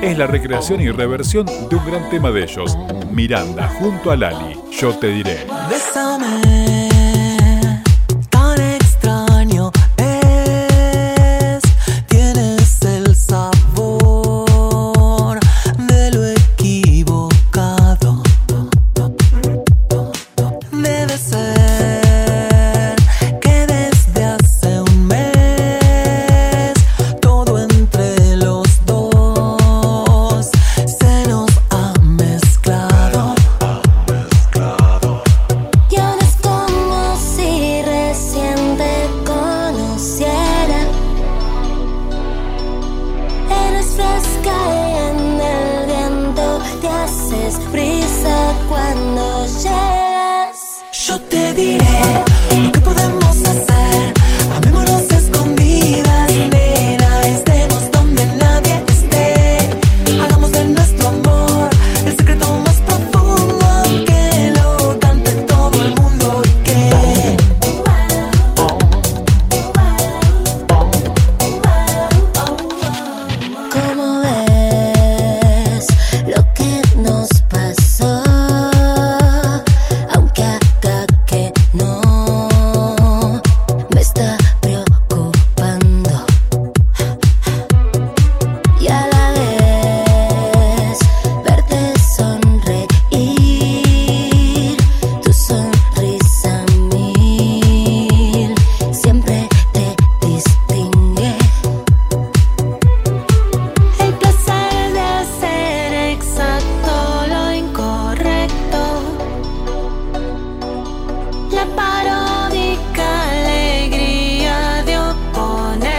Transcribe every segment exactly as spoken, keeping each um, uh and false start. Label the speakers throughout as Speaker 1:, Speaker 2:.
Speaker 1: Es la recreación y reversión de un gran tema de ellos, Miranda junto a Lali, Yo te diré.
Speaker 2: Bésame, tan extraño es, tienes el sabor de lo equivocado. Debe ser que desde hace un mes todo entre los dos se nos ha mezclado.
Speaker 3: Y ahora es como si recién te conociera. Eres fresca y en el viento te haces brisa cuando llegas.
Speaker 2: Yo te diré lo que podemos hacer. Amémonos escondidas, nena, estemos donde nadie esté. Hagamos de nuestro amor el secreto más profundo, que lo cante todo el mundo y que
Speaker 3: ¿Cómo ves lo que nos pasó? Aunque haga que no, me está preocupando. Y a la vez verte sonreír, tu sonrisa mil siempre te distingue. El placer de hacer exacto lo incorrecto, la paródica alegría de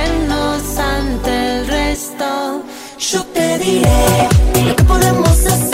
Speaker 3: oponernos ante el resto.
Speaker 2: yo te diré lo que podemos hacer.